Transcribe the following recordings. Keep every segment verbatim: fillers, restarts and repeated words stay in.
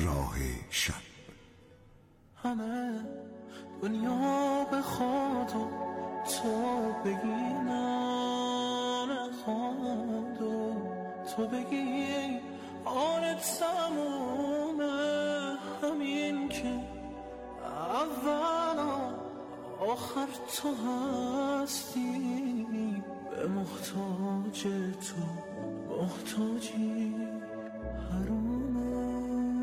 راه شب. همه دنیا بخواد و تو بگی نه نخواد و تو بگی آن تمومه، همین که اول آخر تو هستی، به محتاج تو محتاجی حرومه.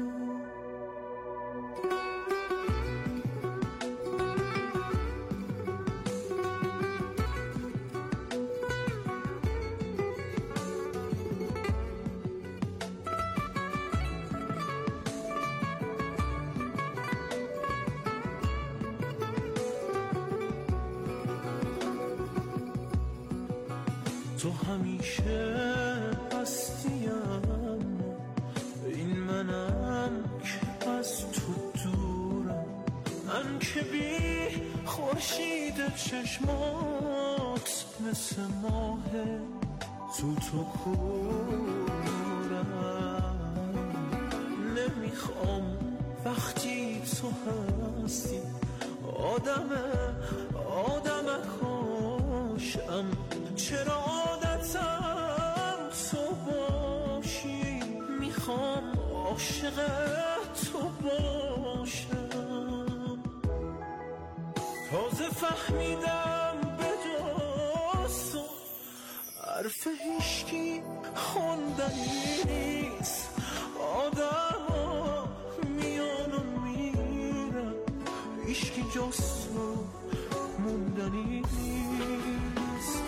تو همیشه هستیم، این منم که از تو دورم، من که بی خورشید چشمات مثل ماه تو تو کورم. نمیخوام وقتی تو هستی آدم آدم کاشم، چرا عادتم تو باشی، میخوام عاشق تو باشم. تازه فهمیدم به جز تو حرف هیشکی خوندنی نیست، آدم ها میان و میرن، هیشکی جز تو موندنی نیست.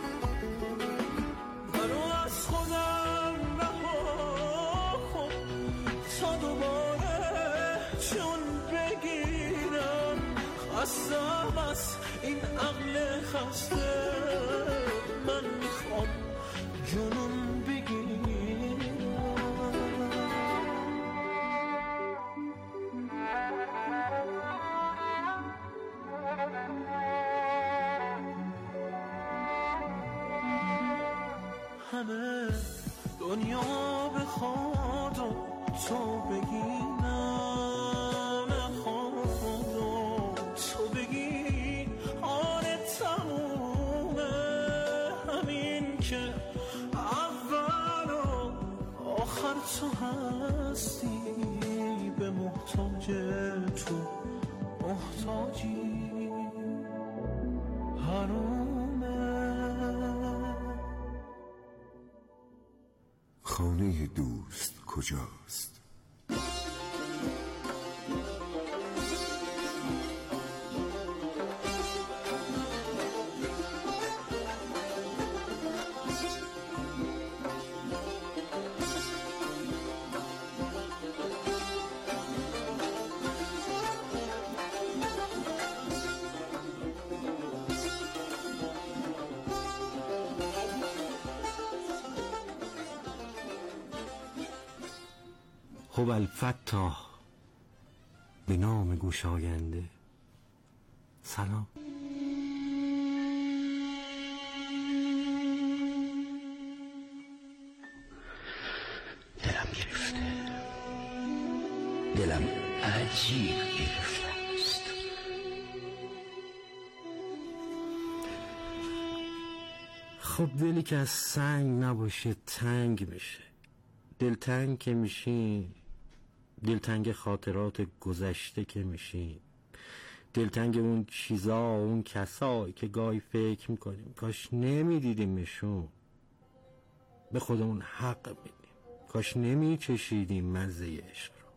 منو از خودم رها کن تا دوباره چون بگیرم، خستم از این عقل خسته، من میخوام جنون بگیرم. همه دنیا بخواد و تو بگی نه نخواد و تو بگی آن تمومه، همین که اول و آخر تو هستی، به محتاج تو محتاجی حرومه. خانه دوست کجاست؟ خب الفتاح به نام گشاینده سلام. دلم گرفته، دلم عجیب گرفته است. خب دلی که از سنگ نباشه تنگ میشه. دلتنگ که میشی، دلتنگ خاطرات گذشته که میشی، دلتنگ اون چیزا اون کسایی که گاهی فکر میکنیم کاش نمیدیدیمشون، به خودمون حق میدیم، کاش نمیچشیدیم مزه عشق رو،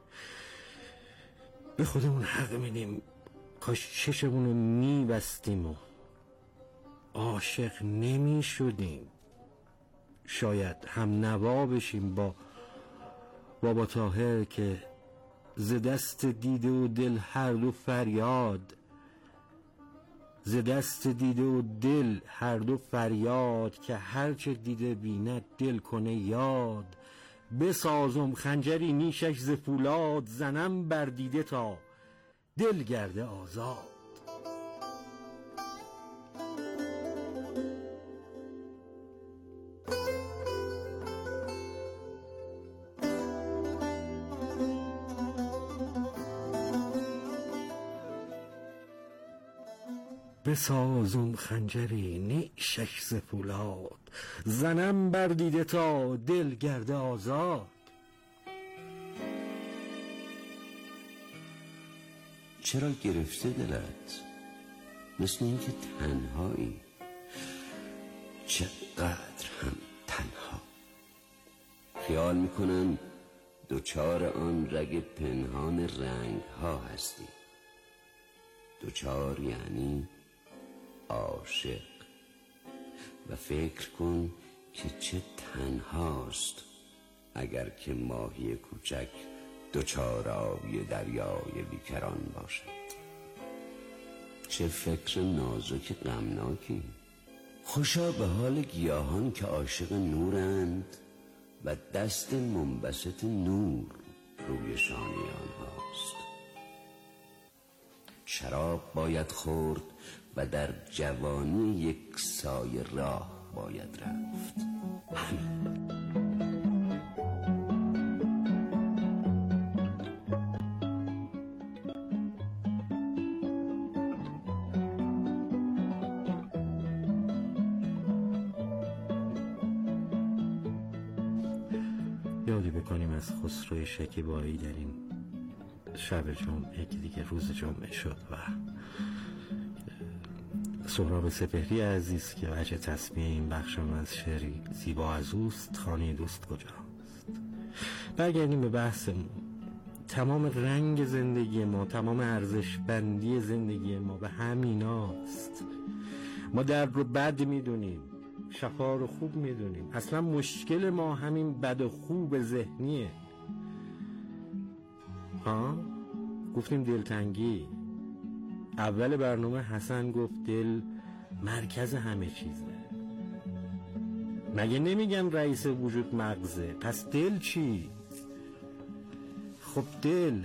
به خودمون حق میدیم کاش چشمون رو میبستیم و عاشق نمیشدیم. شاید هم نوا بشیم با بابا طاهر که ز دست دیده و دل هر دو فریاد، ز دست دیده و دل هر دو فریاد، که هرچه دیده بیند دل کنه یاد. بسازم خنجری نیشش ز فولاد، زنم بر دیده تا دل گرده آزاد. بسازم خنجری نیشش ز پولاد، زنم بر دیده تا دل گرده آزاد. چرا گرفته دلت؟ مثل اینکه تنهایی، چقدر هم تنها. خیال میکنم دوچار آن رگ پنهان رنگ ها هستی. دوچار یعنی عاشق. و فکر کن که چه تنهاست اگر که ماهی کوچک دوچار آبی دریای بیکران باشد. چه فکر نازک غمناکی. خوشا به حال گیاهان که عاشق نورند و دست منبسط نور روی شانه آنهاست. شراب باید خورد و در جوانی یک سایه راه باید رفت. همین. یادی بکنیم از خسرو شکیبایی در این شب جمعه که دیگه روز جمعه شد و سهراب سپهری عزیز که وجه تصمیه این بخشم از شعری زیبا از اوست. خانه دوست کجاست؟ برگردیم به بحثمون. تمام رنگ زندگی ما، تمام ارزش بندی زندگی ما به همیناست. ما درد رو بد میدونیم، شفا رو خوب میدونیم. اصلا مشکل ما همین بد و خوب ذهنیه. ها؟ گفتیم دلتنگی. اول برنامه حسن گفت دل مرکز همه چیزه. مگه نمیگم رئیس وجود مغزه؟ پس دل چی؟ خب دل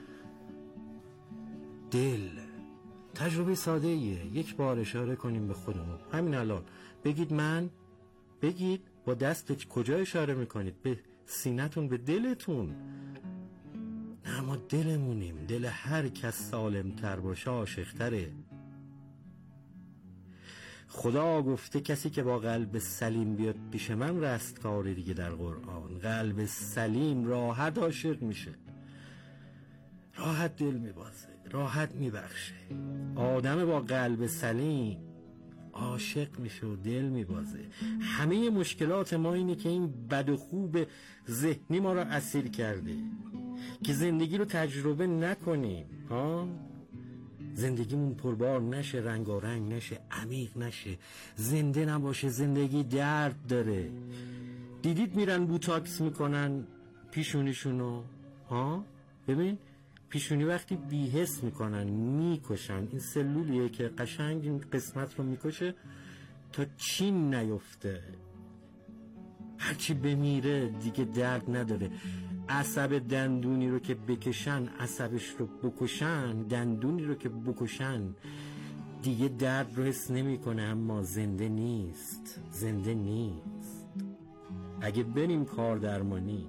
دل تجربه ساده ایه. یک بار اشاره کنیم به خودمون همین الان. بگید من، بگید با دست کجا اشاره میکنید؟ به سینتون، به دلتون. نه ما دلمونیم. دل هر کس سالم تر باشه عاشق تره. خدا گفته کسی که با قلب سلیم بیاد پیش من رستگاره دیگه. در قرآن قلب سلیم راحت عاشق میشه، راحت دل میبازه، راحت میبخشه. آدم با قلب سلیم عاشق میشه و دل میبازه. همه مشکلات ما اینه که این بد و خوب ذهنی ما رو اسیر کرده که زندگی رو تجربه نکنیم. ها؟ زندگیمون پربار نشه، رنگارنگ نشه، عمیق نشه، زنده نباشه. زندگی درد داره. دیدید میرن بوتاکس میکنن پیشونیشونو؟ ها؟ ببین پیشونی وقتی بی‌حس میکنن میکشن. این سلولیه که قشنگ این قسمت رو میکشه تا چین نیفته. هرچی بمیره دیگه درد نداره. عصب دندونی رو که بکشن، عصبش رو بکشن، دندونی رو که بکشن دیگه درد رو حس نمیکنه، اما زنده نیست. زنده نیست. اگه بریم کار درمانی،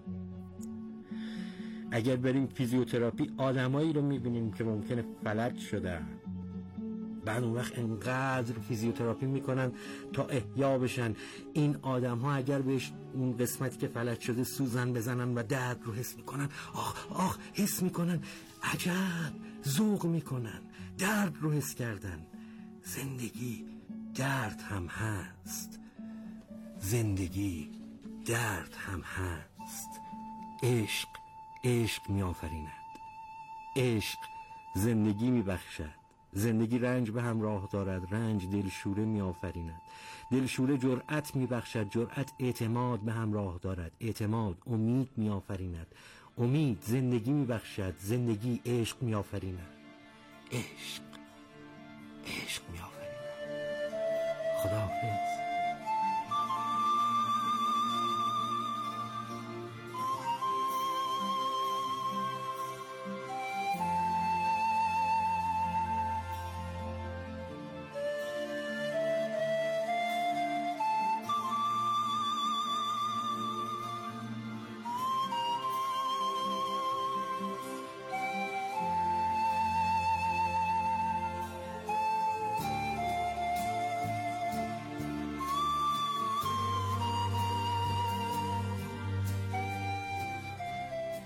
اگر بریم فیزیوتراپی، آدمایی رو میبینیم که ممکنه فلج شدن. بعد اون وقت انقدر فیزیوتراپی میکنن تا احیا بشن. این آدم ها اگر بهش اون قسمتی که فلج شده سوزن بزنن و درد رو حس میکنن، آخ آخ حس میکنن، عجب ذوق میکنن، درد رو حس کردن. زندگی درد هم هست. زندگی درد هم هست. عشق عشق می آفریند. عشق زندگی می بخشد. زندگی رنج به همراه دارد، رنج دلشوره می آفریند. دلشوره جرأت می بخشد، جرأت اعتماد به همراه دارد، اعتماد امید می آفریند، امید زندگی می بخشد، زندگی عشق می آفریند، عشق عشق می آفریند. خداحافظ.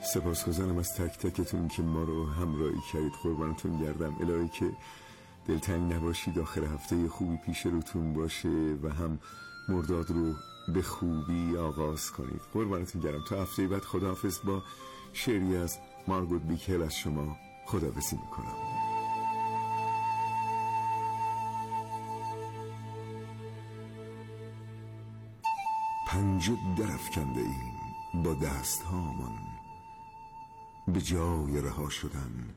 سپاسگزارم از تک تکتون که ما رو همراهی کردید. قربانتون گردم. الهی که دلتنگ نباشید، آخر هفته خوبی پیش روتون باشه و هم مرداد رو به خوبی آغاز کنید. قربانتون گردم. تا هفته بعد خداحافظ. با شعری از مارگوت بیکل از شما خداحافظی میکنم. پنجه درافکنده ایم با دست هامان به جای رها شدن،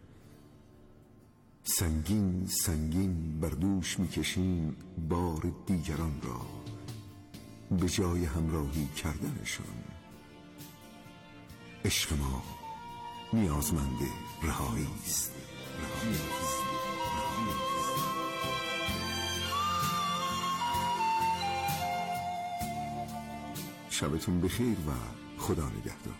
سنگین سنگین بر دوش میکشیم بار دیگران را به جای همراهی کردنشان. عشق ما نیازمند رهایی است. شبتون بخیر و خدا نگهدار.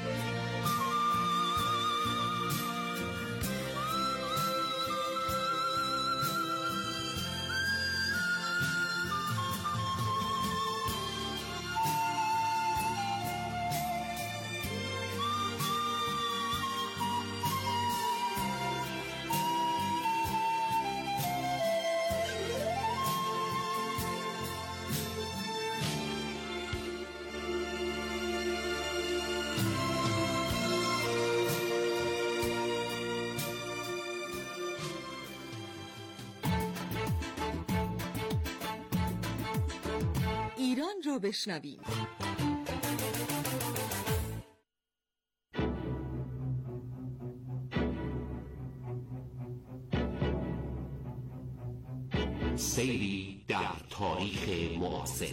ایران را بشنویم. سیری در تاریخ معاصر.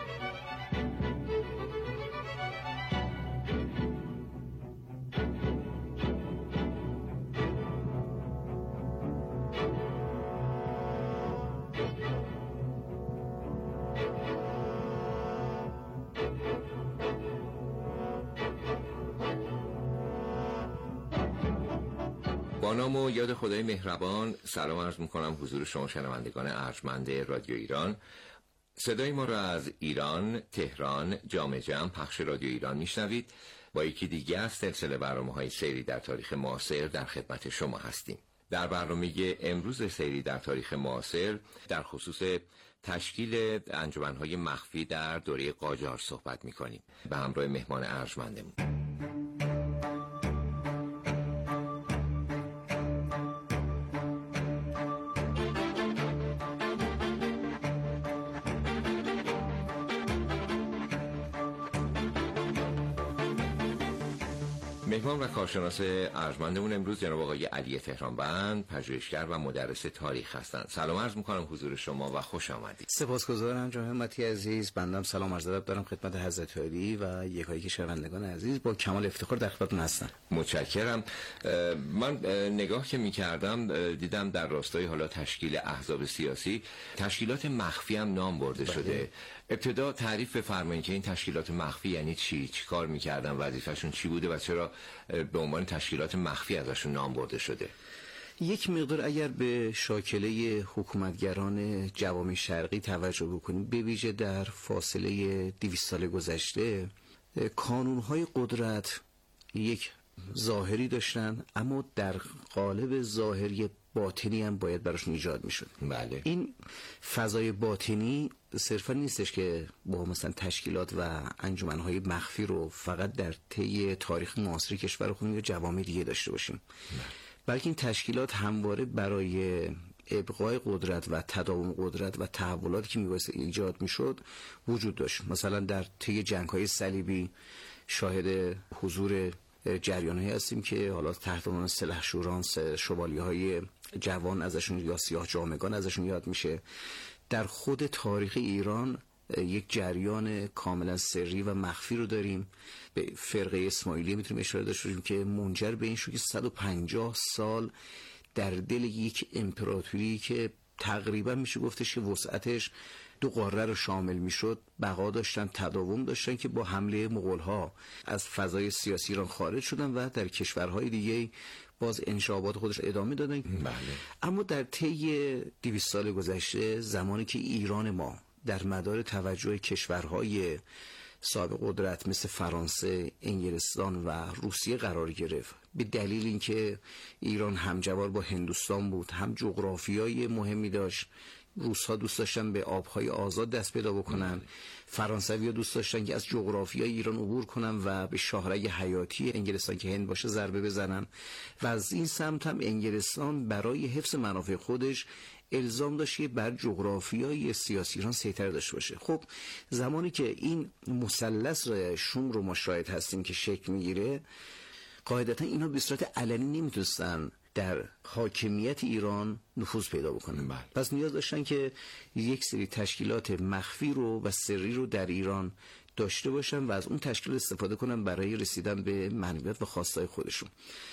با نام و یاد خدای مهربان سلام عرض میکنم حضور شما شنوندگان ارجمند رادیو ایران. صدای ما را از ایران، تهران، جام جم پخش رادیو ایران میشنوید. با یکی دیگه از سلسله برنامه‌های سیری در تاریخ معاصر در خدمت شما هستیم. در برنامه امروز سیری در تاریخ معاصر در خصوص تشکیل انجمن‌های مخفی در دوره قاجار صحبت میکنیم به همراه مهمان ارجمندمون. مهمان و کارشناس ارجمندمون امروز جناب آقای علی تهرانبند، پژوهشگر و مدرس تاریخ هستند. سلام عرض میکنم حضور شما و خوش آمدید. سپاسگزارم جناب همتی عزیز. بنده سلام عرض ادب دارم خدمت حضرت عالی و یکایک شنوندگان عزیز. با کمال افتخار در خدمتتون هستم. متشکرم. من نگاه که میکردم دیدم در راستای حالا تشکیل احزاب سیاسی تشکیلات مخفی هم نام برده بله. شده. ابتدا تعریف بفرمایید که این تشکیلات مخفی یعنی چی؟ چی کار میکردن؟ وظیفه‌شون چی بوده و چرا به عنوان تشکیلات مخفی ازشون نام برده شده؟ یک مقدار اگر به شاکله حکومتگران جوامع شرقی توجه بکنیم، به ویژه در فاصله دویست سال گذشته کانونهای قدرت یک ظاهری داشتن، اما در قالب ظاهری باطنی هم باید براشون ایجاد میشد. بله. این فضای باطنی صرفا نیستش که با مثلا تشکیلات و انجمنهای مخفی رو فقط در طی تاریخ معاصر کشور خودمون یا جوامع دیگه داشته باشیم، بله. بلکه این تشکیلات همواره برای ابقای قدرت و تداوم قدرت و تحولاتی که میبایست ایجاد میشد وجود داشت. مثلا در طی جنگ‌های صلیبی شاهد حضور جریان‌هایی هستیم که حالا تحت عنوان سلحشوران، شوالیه‌های جوان ازشون یا سیاه جامگان ازشون یاد میشه. در خود تاریخ ایران یک جریان کاملا سری و مخفی رو داریم. به فرقه اسماعیلیه میتونیم اشاره داشته باشیم که منجر به این شد که صد و پنجاه سال در دل یک امپراتوری که تقریبا میشه گفتش که وسعتش دو قاره رو شامل میشد بقا داشتن، تداوم داشتن، که با حمله مغول‌ها از فضای سیاسی ایران خارج شدن و در کشورهای دیگه باز انشابات خودش ادامه دادن. بله. اما در طی دویست سال گذشته، زمانی که ایران ما در مدار توجه کشورهای صاحب قدرت مثل فرانسه، انگلستان و روسیه قرار گرفت، به دلیل اینکه ایران همجوار با هندوستان بود، هم جغرافیای مهمی داشت. روس‌ها دوست داشتن به آب‌های آزاد دست پیدا بکنن، فرانسوی‌ها دوست داشتن که از جغرافیای ایران عبور کنن و به شاهرگ حیاتی انگلستان که هند باشه ضربه بزنن و از این سمت هم انگلستان برای حفظ منافع خودش الزام داشت که بر جغرافیای سیاسی ایران سیطره داشته باشه. خب زمانی که این مثلث شوم رو ما شاهد هستیم که شکل میگیره، قاعدتا اینا به صورت علنی نمیتونستن در حاکمیت ایران نفوذ پیدا بکنن. بله. پس نیاز داشتن که یک سری تشکیلات مخفی رو و سری رو در ایران داشته باشن و از اون تشکیل استفاده کنن برای رسیدن به منویت و خواستای خودشون.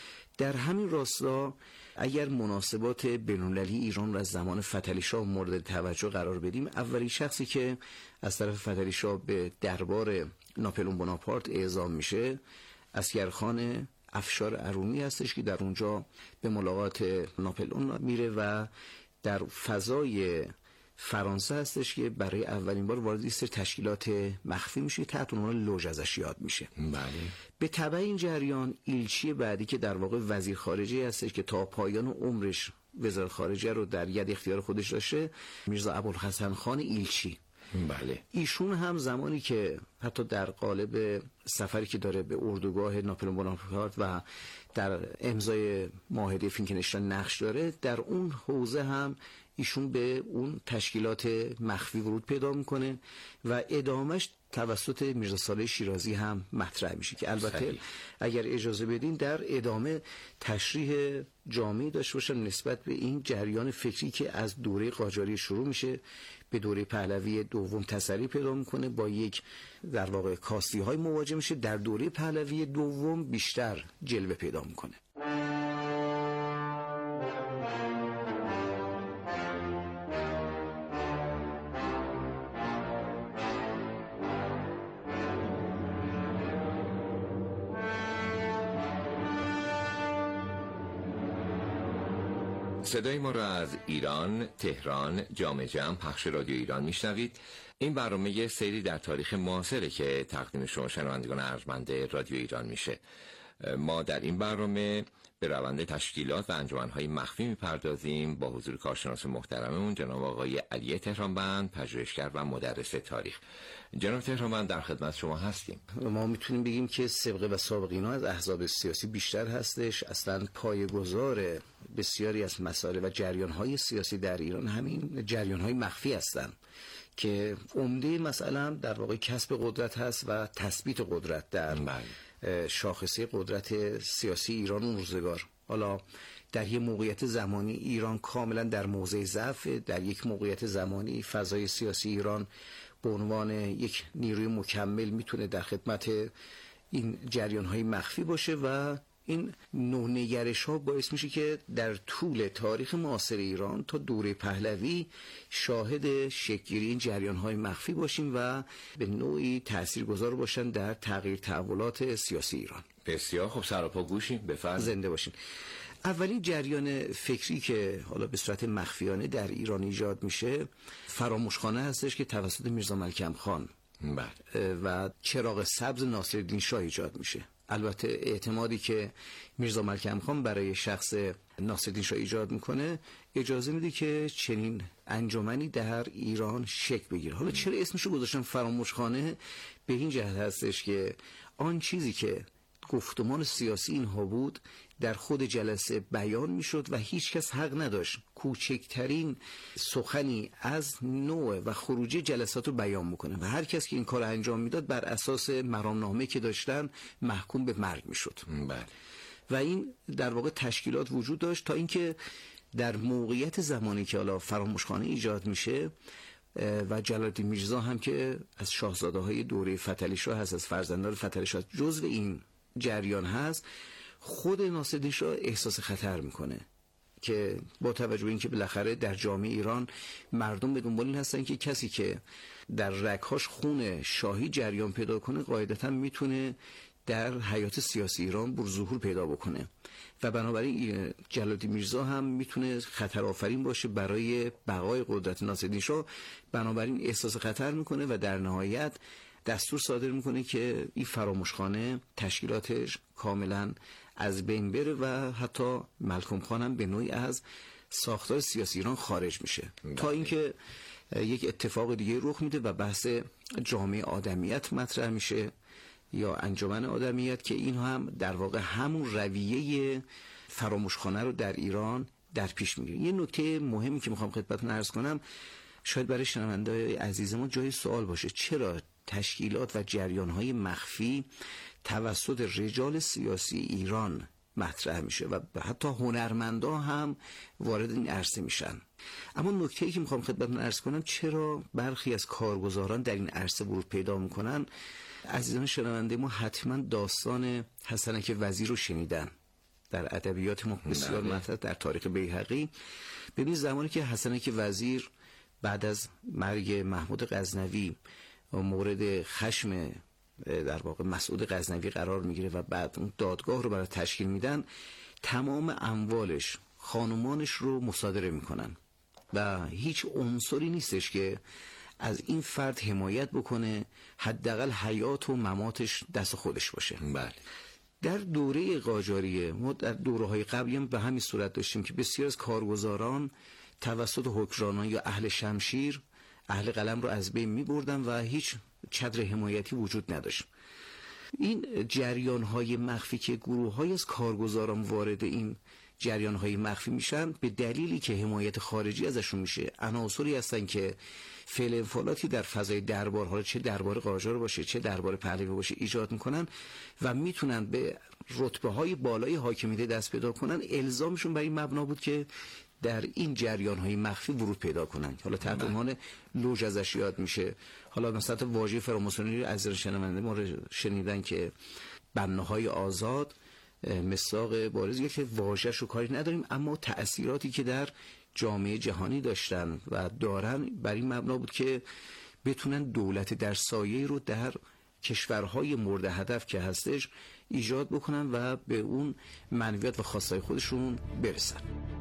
در همین راستا اگر مناسبات بین‌المللی ایران را از زمان فتحعلی شاه مورد توجه قرار بدیم، اولین شخصی که از طرف فتحعلی شاه به دربار ناپلئون بناپارت اعزام میشه اسگرخان افشار ارومی هستش که در اونجا به ملاقات ناپلئون میره و در فضای فرانسه هستش که برای اولین بار وارد سری تشکیلات مخفی میشه، تحت عنوان لوژ ازش یاد میشه. بله. به تبع این جریان ایلچی بعدی که در واقع وزیر خارجه هستش که تا پایان عمرش وزارت خارجه رو در ید اختیار خودش داشته، میرزا ابوالحسن خان ایلچی. بله. ایشون هم زمانی که حتی در قالب سفری که داره به اردوگاه ناپلئون بناپارت و در امضای معاهده فینکنشتاین نقش داره، در اون حوزه هم ایشون به اون تشکیلات مخفی ورود پیدا میکنه و ادامش توسط میرزا صالح شیرازی هم مطرح میشه که البته صحیح. اگر اجازه بدین در ادامه تشریح جامعی داشته باشم نسبت به این جریان فکری که از دوره قاجاری شروع میشه به دوره پهلوی دوم تسری پیدا میکنه، با یک در واقع کاستی های مواجه میشه، در دوره پهلوی دوم بیشتر جلوه پیدا میکنه. صدای ما را از ایران، تهران، جام جم، پخش رادیو ایران میشنوید. این برنامه سیری در تاریخ معاصره که تقدیم شما شنوندگان ارجمند رادیو ایران میشه. ما در این برنامه به روند تشکیلات و انجمن‌های مخفی میپردازیم با حضور کارشناس محترممون جناب آقای علی تهرانبند، پژوهشگر و مدرس تاریخ. جناب تهرانبند در خدمت شما هستیم. ما میتونیم بگیم که سابقه و سابقینا از احزاب سیاسی بیشتر هستش. اصلا پایه‌گذار بسیاری از مسائل و جریان‌های سیاسی در ایران همین جریان‌های مخفی هستند که عمده مثلا در واقع کسب قدرت هست و تثبیت قدرت در شاخصه قدرت سیاسی ایران اون روزگار. حالا در یک موقعیت زمانی ایران کاملا در موضع ضعف، در یک موقعیت زمانی فضای سیاسی ایران به عنوان یک نیروی مکمل میتونه در خدمت این جریان‌های مخفی باشه و این نونگرش ها باعث میشه که در طول تاریخ معاصر ایران تا دوره پهلوی شاهد شکل‌گیری این جریان‌های مخفی باشیم و به نوعی تاثیرگذار باشن در تغییر تحولات سیاسی ایران. بسیار خوب، سراپا گوشیم، بفرمایید. زنده باشین. اولین جریان فکری که حالا به صورت مخفیانه در ایران ایجاد میشه فراموشخانه هستش که توسط میرزا ملکم خان و چراغ سبز ناصرالدین شاه ایجاد میشه. البته اعتمادی که میرزا ملکم خان برای شخص ناصرالدین شاه ایجاد میکنه اجازه میده که چنین انجمنی در ایران شکل بگیره. حالا چرا اسمشو گذاشتن فراموشخانه؟ به این جهت هستش که آن چیزی که گفتمان سیاسی اینها بود در خود جلسه بیان میشد و هیچ کس حق نداشت کوچکترین سخنی از نوع و خروجی جلسات رو بیان میکنه و هر کس که این کار انجام میداد بر اساس مرامنامه که داشتن محکوم به مرگ میشد. بله. و این در واقع تشکیلات وجود داشت تا اینکه در موقعیت زمانی که حالا فراموشخانه ایجاد میشه و جلال‌الدین میرزا هم که از شاهزاده های دوره فتحعلی شاه هست، از فرزندان فتحعلی شاه جزو این جریان هست، خود ناصرالدین شاه احساس خطر میکنه که با توجه به اینکه بالاخره در جامعه ایران مردم به دنبال این هستن که کسی که در رگ‌هاش خون شاهی جریان پیدا کنه قاعدتاً میتونه در حیات سیاسی ایران بر ظهور پیدا بکنه و بنابراین جلال‌الدین میرزا هم میتونه خطر آفرین باشه برای بقای قدرت ناصرالدین شاه. بنابراین احساس خطر میکنه و در نهایت دستور صادر میکنه که این فراموشخانه تشکیلاتش کاملا از بین بره و حتی ملکم خان هم به نوعی از ساختار سیاسی ایران خارج میشه بله. تا اینکه یک اتفاق دیگه رخ میده و بحث جامعه آدمیت مطرح میشه یا انجمن آدمیت که این هم در واقع همون رویه فراموشخانه رو در ایران در پیش میگیره. یه نکته مهمی که میخوام خدمتتون عرض کنم، شاید برای شنونده‌های عزیز ما جای سوال باشه، چرا تشکیلات و جریان‌های مخفی توسط رجال سیاسی ایران مطرح میشه و حتی هنرمندا هم وارد این عرصه میشن؟ اما نکته‌ای که میخوام خدمتتون عرض کنم، چرا برخی از کارگزاران در این عرصه ورود پیدا میکنن؟ عزیزان شنونده ما حتما داستان حسنک وزیر رو شنیدن، در ادبیات ما بسیار مطرح، در تاریخ بیهقی. ببینید زمانی که حسنک وزیر بعد از مرگ محمود غزنوی مورد خشم در واقع مسعود غزنوی قرار میگیره و بعد اون دادگاه رو برای تشکیل میدن، تمام اموالش، خانمانش رو مصادره میکنن و هیچ عنصری نیستش که از این فرد حمایت بکنه، حداقل حیات و مماتش دست خودش باشه. بله. در دوره قاجاریه ما در دوره‌های قبلی هم به همین صورت داشتیم که بسیار از کارگزاران توسط حکمرانان یا اهل شمشیر اهل قلم رو از بین می‌بردن و هیچ چتر حمایتی وجود نداشت. این جریان‌های مخفی که گروه‌های از کارگزاران وارد این جریان‌های مخفی میشن به دلیلی که حمایت خارجی ازشون میشه، عناصری هستن که فعل انفعالاتی در فضای دربار، حالا چه دربار قاجار باشه چه دربار پهلوی باشه، ایجاد میکنن و میتونن به رتبه‌های بالای حاکمیت دست پیدا کنن. الزامشون بر این مبنا بود که در این جریان‌های مخفی ورود پیدا کنن. حالا تحت عنوان لوژ ازش یاد میشه. حالا مثلا واژه فراماسونری از شنونده ما شنیدن که بناهای آزاد مساق بارزی که واژه‌ش رو کاری نداریم، اما تأثیراتی که در جامعه جهانی داشتن و دارن بر این مبنا بود که بتونن دولت در سایه رو در کشورهای مورد هدف که هستش ایجاد بکنن و به اون منویت و خواستای خودشون برسن.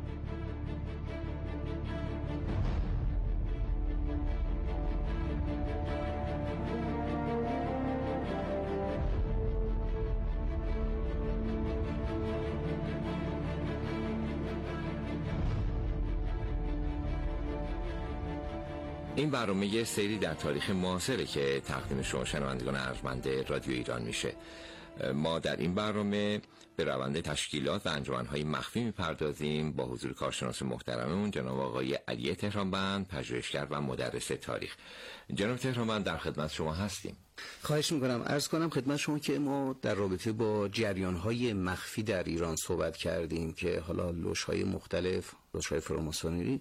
این برنامه یه سری در تاریخ معاصره که تقدیم شما شنوندگان ارجمند رادیو ایران میشه. ما در این برنامه به روند تشکیلات و انجمن‌های مخفی میپردازیم با حضور کارشناس محترممون جناب آقای علی تهرانبند، پژوهشگر و مدرس تاریخ. جناب تهرانبند در خدمت شما هستیم. خواهش میکنم. عرض کنم خدمت شما که ما در رابطه با جریان‌های مخفی در ایران صحبت کردیم که حالا لوژهای مختلف، لوژهای فراماسونری،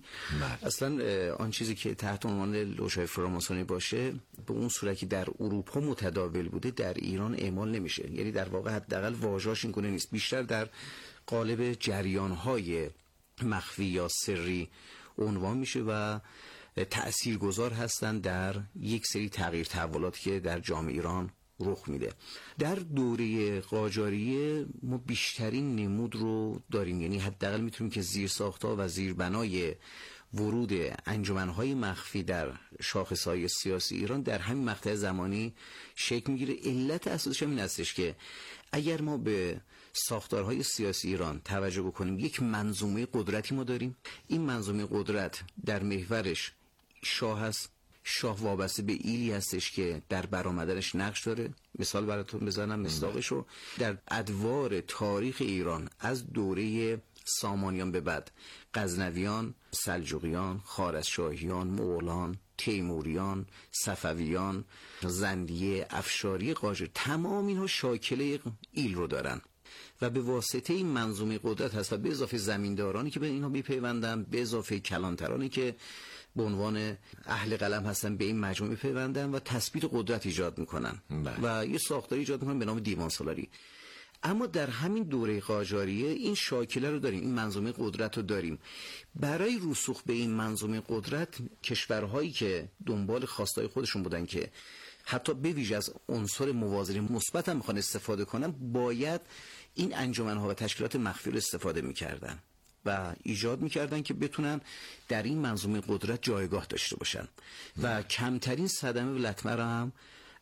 اصلا آن چیزی که تحت عنوان لوژهای فراماسونری باشه به اون صورتی در اروپا متداول بوده در ایران اعمال نمیشه. یعنی در واقع حداقل واژه‌اش این گونه نیست، بیشتر در قالب جریان‌های مخفی یا سری عنوان میشه و تأثیرگذار هستند در یک سری تغییر تحولاتی که در جامعه ایران رخ میده. در دوره قاجاریه ما بیشترین نمود رو داریم، یعنی حداقل میتونیم که زیرساخت‌ها و زیربنای ورود انجمن‌های مخفی در شاخص‌های سیاسی ایران در همین مقطع زمانی شکل میگیره. علت اساسش این هستش که اگر ما به ساختارهای سیاسی ایران توجه بکنیم، یک منظومه قدرتی ما داریم. این منظومه قدرت در محورش شاه هست. شاه وابسته به ایلی هستش که در برآمدنش نقش داره. مثال براتون بزنم، مصداقشو در ادوار تاریخ ایران از دوره سامانیان به بعد، غزنویان، سلجوقیان، خوارزمشاهیان، مغولان، تیموریان، صفویان، زندیه، افشاری، قاجار، تمام اینها شاکله ایل رو دارن و به واسطه این منظومه قدرت هست و به اضافه زمیندارانی که به اینها میپیوندن، به اضافه کلانترانی که به عنوان اهل قلم هستن به این مجموعه میپیوندن و تثبیت قدرت ایجاد میکنن و یه ساختاری ایجاد میکنن به نام دیوان سالاری. اما در همین دوره قاجاریه این شاکله رو داریم، این منظومه قدرت رو داریم. برای رسوخ به این منظومه قدرت کشورهایی که دنبال خواستای خودشون بودن که حتی به ویژه از عنصر موازنه مثبت هم میخوان استفاده کنن، باید این انجمن‌ها و تشکیلات مخفی رو استفاده میکردن و ایجاد میکردن که بتونن در این منظومه قدرت جایگاه داشته باشن و کمترین صدمه و لطمه رو هم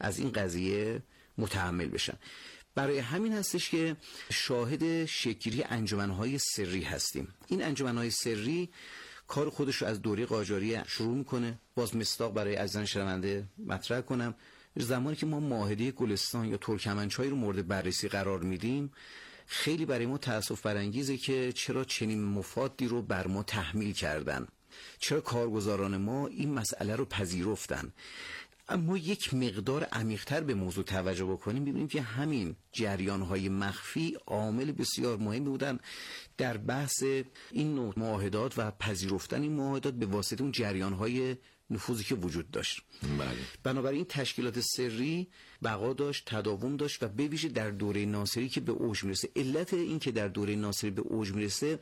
از این قضیه متحمل بشن. برای همین هستش که شاهد شکلی انجمنهای سری هستیم. این انجمنهای سری کار خودش رو از دوره قاجاری شروع میکنه. باز مصداق برای عزیزان شنونده مطرح کنم، زمانی که ما معاهده گلستان یا ترکمنچای رو مورد بررسی قرار میدیم، خیلی برای ما تأسف برانگیزه که چرا چنین مفادی رو بر ما تحمیل کردن، چرا کارگزاران ما این مسئله رو پذیرفتن. اما یک مقدار عمیق‌تر به موضوع توجه بکنیم، ببینیم که همین جریان‌های مخفی عامل بسیار مهمی بودن در بحث این نوع معاهدات و پذیرفتن این معاهدات به واسطه اون جریان‌های نفوذی که وجود داشت. بله. بنابراین تشکیلات سری بقا داشت، تداوم داشت و به ویژه در دوره ناصری که به اوج میرسه. علت این که در دوره ناصری به اوج میرسه،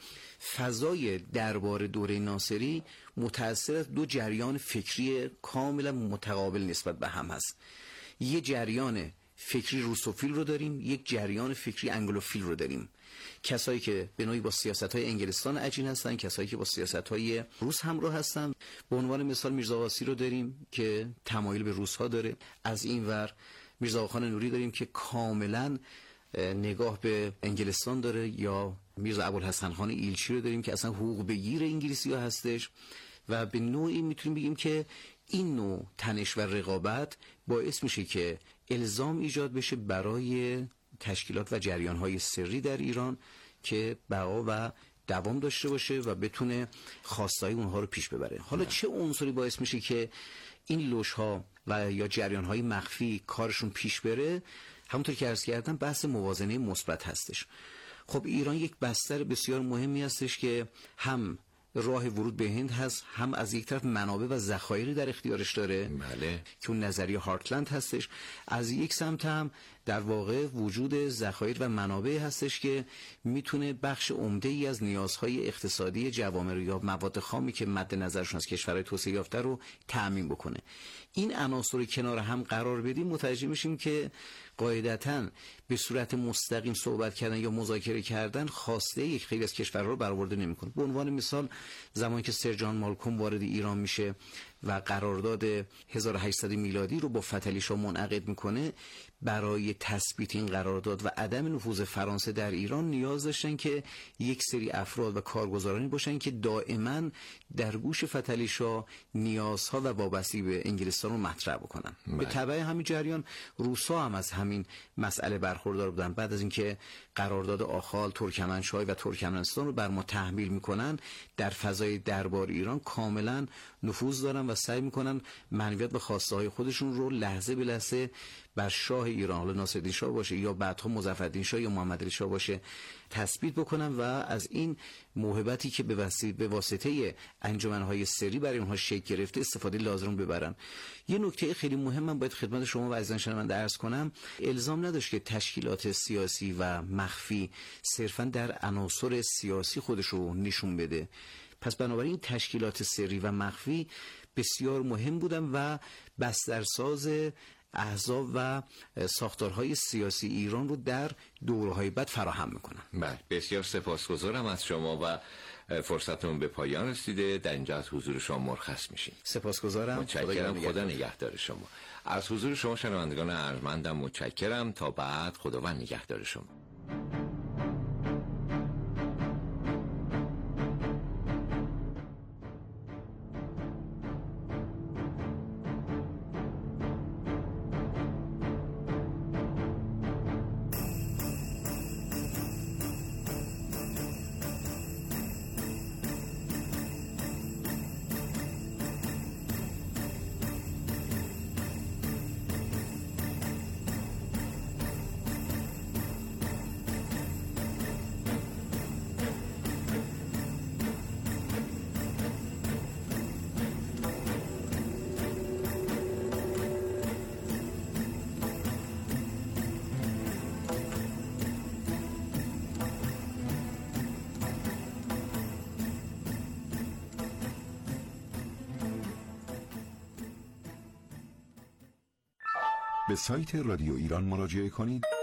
فضای دربار دوره ناصری متأثر از دو جریان فکری کاملا متقابل نسبت به هم هست. یه جریان فکری روسوفیل رو داریم، یک جریان فکری انگلوفیل رو داریم. کسایی که به نوعی با سیاست‌های انگلستان عجین هستن، کسایی که با سیاست‌های روس همراه هستن. به عنوان مثال میرزا قاسی رو داریم که تمایل به روس‌ها داره. از این ور میرزا خان نوری داریم که کاملا نگاه به انگلستان داره، یا میرزا ابوالحسن خان ایلچی رو داریم که اصلا حقوق بگیر انگلیسی‌ها هستش. و به نوعی میتونیم بگیم که این نوع تنش و رقابت باعث میشه که الزام ایجاد بشه برای تشکیلات و جریان‌های سری در ایران که بقا و دوام داشته باشه و بتونه خواستای اونها رو پیش ببره. حالا چه عنصری باعث میشه که این لوش‌ها و یا جریان‌های مخفی کارشون پیش بره؟ همونطور که عرض کردم بحث موازنه مثبت هستش. خب ایران یک بستر بسیار مهمی هستش که هم راه ورود به هند هست، هم از یک طرف منابع و ذخایری در اختیارش داره. بله. که اون نظریه هارتلند هستش. از یک سمت هم در واقع وجود ذخایر و منابع هستش که میتونه بخش عمده ای از نیازهای اقتصادی جوامع یا مواد خامی که مد نظرشون از کشورهای توسعه یافته رو تأمین بکنه. این عناصر رو کنار هم قرار بدیم، متوجه میشیم که قاعدتاً به صورت مستقیم صحبت کردن یا مذاکره کردن خواسته یک خیلی از کشورها رو برآورده نمیکنه. به عنوان مثال زمانی که سر جان مالکوم وارد ایران میشه و قرارداد هزار و هشتصد میلادی رو با فتحعلی شاه منعقد میکنه، برای تثبیت این قرارداد و عدم نفوذ فرانسه در ایران نیاز داشتن که یک سری افراد و کارگزارانی باشن که دائما در گوش فتحعلی شاه نیازها و وابستگی به انگلستان رو مطرح بکنن. بله. به تبع همین جریان روسا هم از همین مسئله برخوردار بودن. بعد از اینکه قرارداد آخال ترکمنچای و ترکمنستان رو بر ما تحمیل میکنن، در فضای دربار ایران کاملا نفوذ دارن و سعی میکنن منویت و خواسته های خودشون رو لحظه به لحظه بر شاه ایران، حالا ناصرالدین شاه باشه یا بعدها مظفرالدین شاه یا محمدعلی شاه باشه، تثبیت بکنن و از این موهبتی که به واسطه به واسطه انجمنهای سری برای اونها شکل گرفته استفاده لازم ببرن. یه نکته خیلی مهم من باید خدمت شما و عزیزان شنونده عرض کنم، الزام نداشت که تشکیلات سیاسی و مخفی صرفا در عناصر سیاسی خودش رو نشون بده. پس بنابراین تشکیلات سری و مخفی بسیار مهم بودن و بسترساز احزاب و ساختارهای سیاسی ایران رو در دوره‌های بعد فراهم میکنن. بله، بسیار سپاسگزارم از شما و فرصتمون به پایان رسیده. در اینجا از حضور شما مرخص میشیم. سپاسگزارم. متشکرم. خدا نگهدار شما. از حضور شما شنوندگان ارجمندم متشکرم. تا بعد، خداوند نگهدار شما. به سایت رادیو ایران مراجعه کنید.